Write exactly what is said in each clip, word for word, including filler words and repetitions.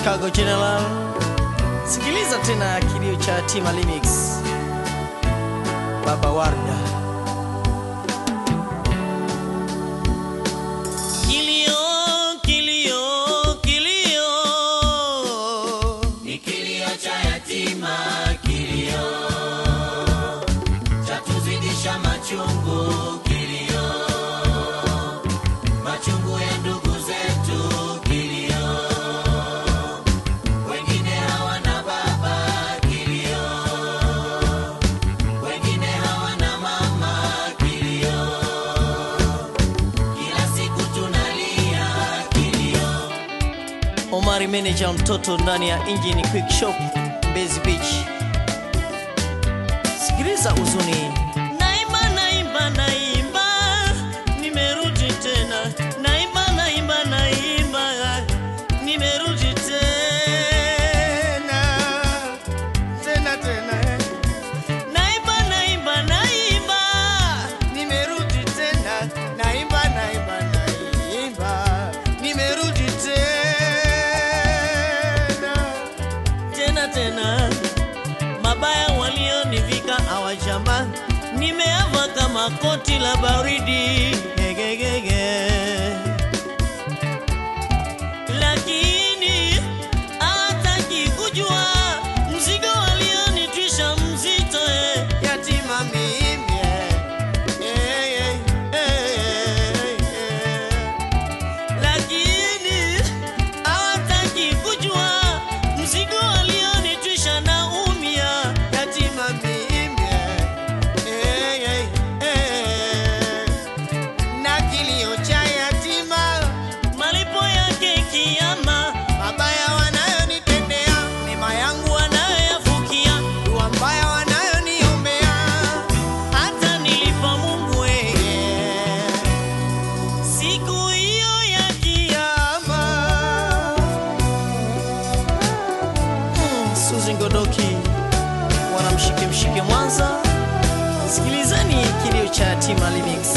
Chicago General. Sikiliza tena kilio cha Tima Remix. Baba Warda. Kilio, kilio, kilio. Ni kilio cha yatima, kilio. Cha tuzidisha machungu, kilio. Machungu ya ndugu zetu, kilio. Wengine hawana baba, kilio. Wengine hawana mama, kilio. Kila siku tunalia, kilio. Omari manager mtoto ndani ya Engine Quick Shop Mbezi Beach. Sikiliza uzuni. Naimba naimba naimba, nimerudi tena. Naimba naimba naimba, nimerudi tena. Tena tena. Naimba naimba naimba, nimerudi tena. Naimba naimba naimba, nimerudi tena. Tena tena. Mabaya walionivika hawajama, nimeava kama koti la baridi. Gegegege. Lakini hataki kujua mzigo walionitwisha mzito, eh. Yatima mimi, eh. Eh, eh, eh, eh, eh. Lakini hataki kujua mzigo walionitwisha na umia. Yatima mimi, eh, eh, eh. Na kilio cha yatima, malipo yake kiyama. Mabaya wanayonitendea, mema yangu wanayoyafukia. Dua mbaya wanayoniombea, hata nilipa Mungu, eh. Siku hiyo ya kiyama. Mm, Suzy Ngodoki wanamshike mshike Mwanza. Sikilizeni kilio cha Tima Remix.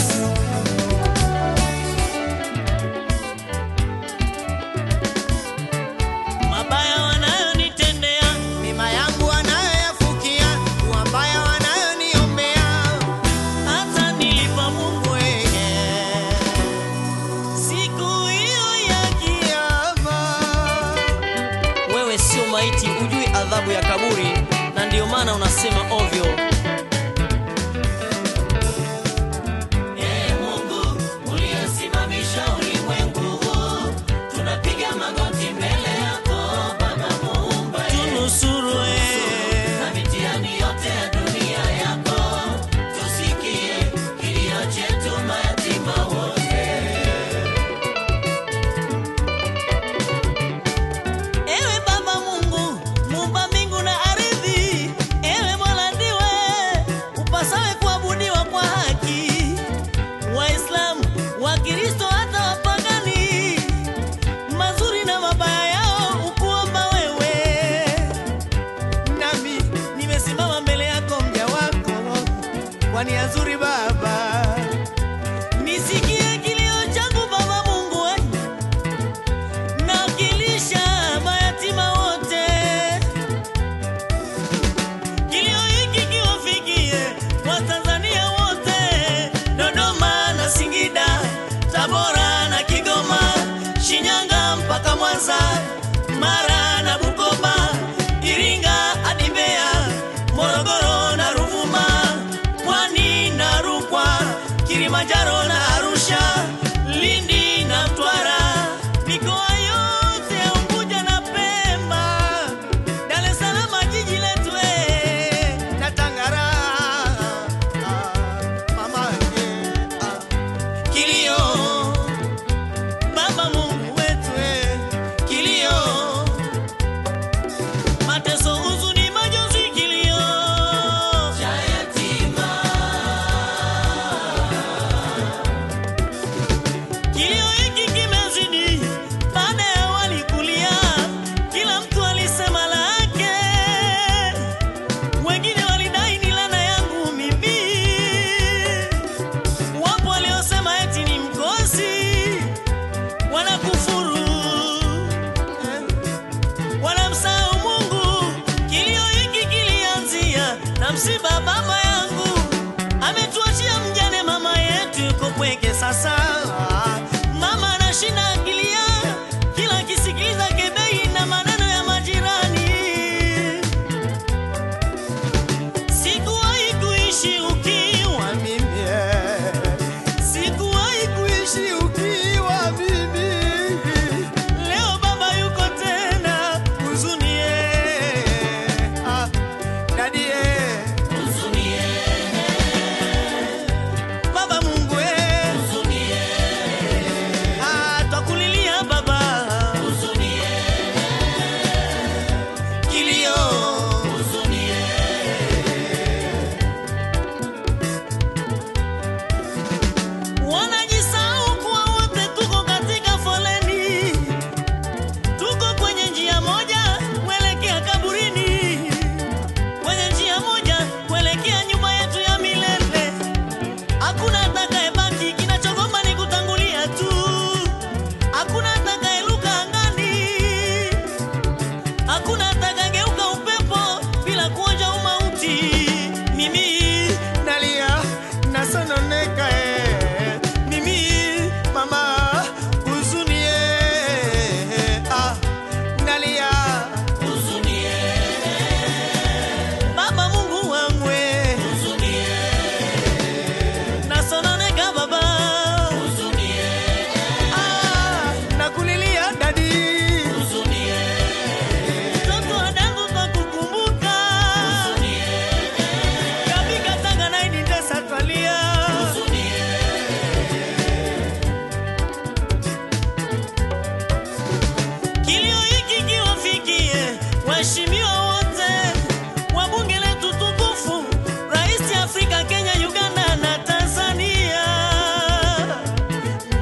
Mabaya wanayonitendea, mema yangu wanayoyafukia. Dua mbaya wanayoniombea, hata nilipa Mungu, eh. Siku hiyo ya kiyama. Wewe sio maiti, ujui adhabu ya kaburi, na ndio maana unasema ovyo. Ee Mungu, uliyesimamisha ulimwengu huu, tunapiga magoti mbele yako, Baba Muumba, eh. Tunusuru, eh. Na mitihani yote ya dunia yako, tusikie kilio chetu mayatima wote. Ewe Baba Mungu, muumba mbingu na ardhi, ewe Mola ndiwe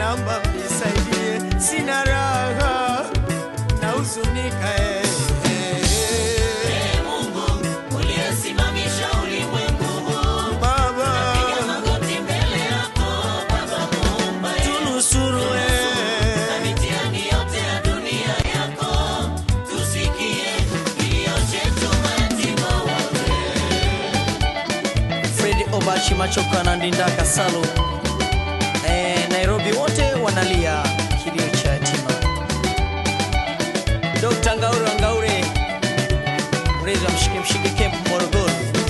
namba mnisaidie, sina raha na huzunika eh. Ee Mungu uliyesimamisha ulimwengu huu, Baba tunapiga magoti mbele yako Baba Muumba, tunusuru eh. na mitihani yote ya dunia yako, tusikie kilio chetu mayatima wote. Fred Obachi Machoka na Ndinda Kasalo eh, Nairobi wote wanalia kilio cha yatima. Dokta Ngaure Ngaure mrezi wa mshike mshike camp Morogoro.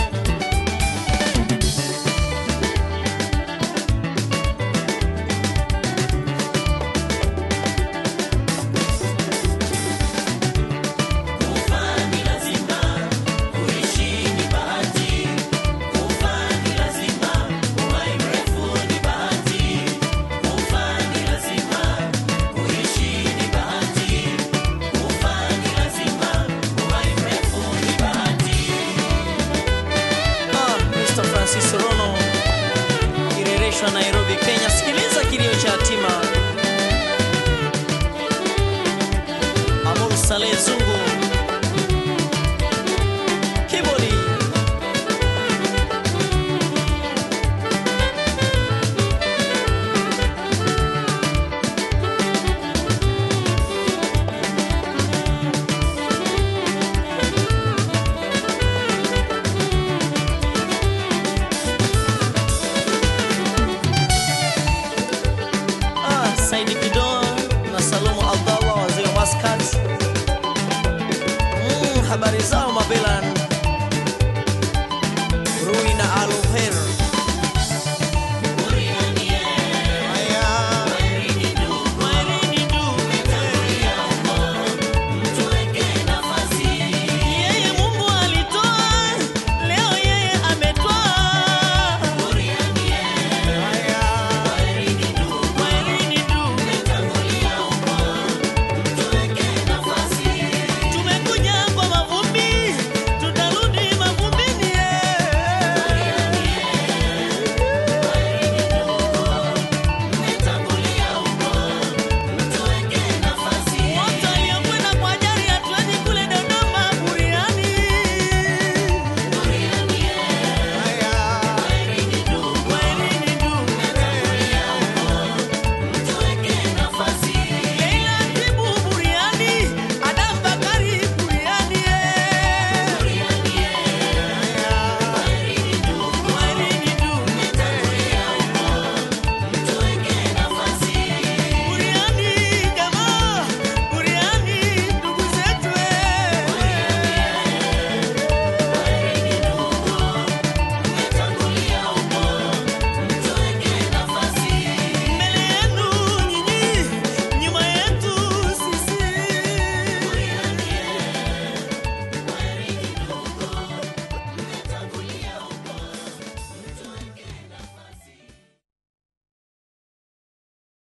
Sorono Kirereshwa Nairobi Kenya, sikiliza kilio cha yatima. Amor Saleh Zungu Kiboli Saidi Kidoa na Salomo Abdallah wazee wa Muscat. Mm, habari zao mabela